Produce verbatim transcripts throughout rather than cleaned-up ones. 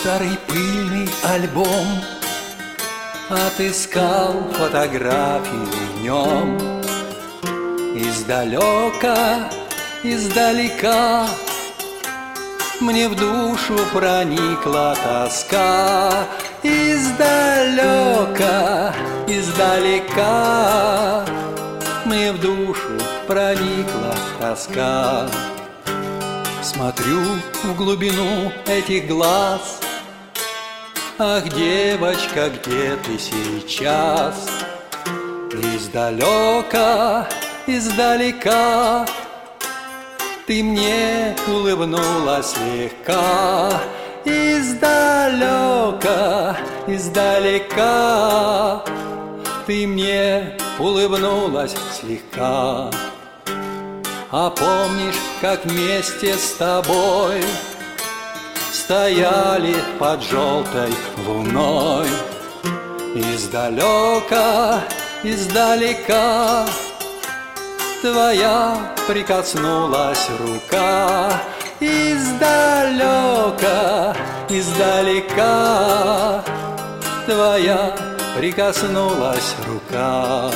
старый пыльный альбом, отыскал фотографию в нем. Издалека, издалека мне в душу проникла тоска. Издалека, издалека мне в душу проникла тоска. Смотрю в глубину этих глаз. Ах, девочка, где ты сейчас? Издалека, издалека ты мне улыбнулась слегка. Издалека, издалека ты мне улыбнулась слегка. А помнишь, как вместе с тобой стояли под желтой луной? Издалека, издалека твоя прикоснулась рука. Издалека, издалека твоя прикоснулась рука.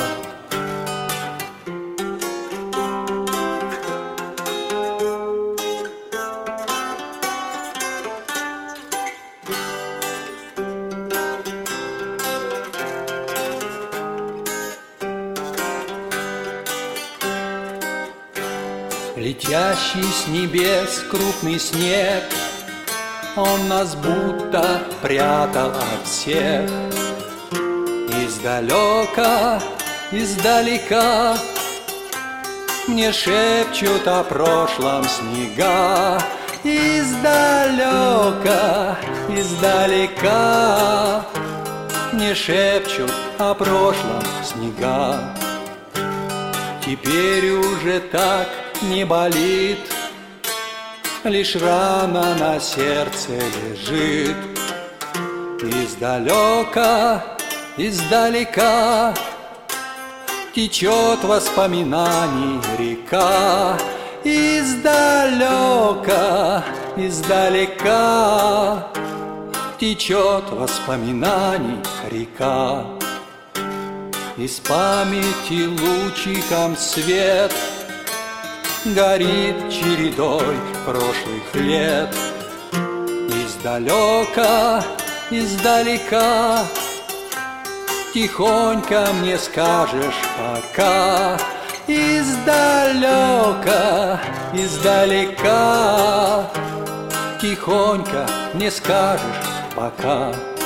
Летящий с небес крупный снег, он нас будто прятал от всех. Издалека, издалека мне шепчут о прошлом снега. Издалека, издалека мне шепчут о прошлом снега. Теперь уже так не болит, лишь рана на сердце лежит. Издалека, издалека течет воспоминаний река. Издалека, издалека течет воспоминаний река. Из памяти лучиком свет горит чередой прошлых лет. Издалека, издалека тихонько мне скажешь пока. Издалека, издалека тихонько мне скажешь пока.